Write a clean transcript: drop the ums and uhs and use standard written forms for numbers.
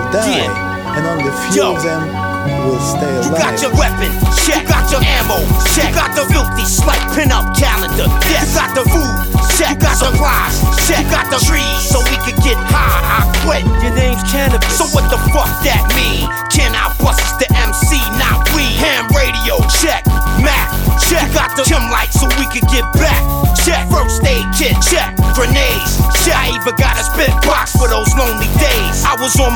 die, and only few of them will stay alive. You got your weapon, check. You got your ammo, check. You got the filthy slight pin-up calendar, yes. You got the food, check. You got supplies, check. You got the trees, so we could get high. I quit. Your name's Cannabis. So what the fuck that mean? Can I bust the MC, not we? Ham radio, check. Mac, check. Got the gym light so we could get back. Check. First aid kit, check. Grenades, check. I even got a spit box for those lonely days. I was on my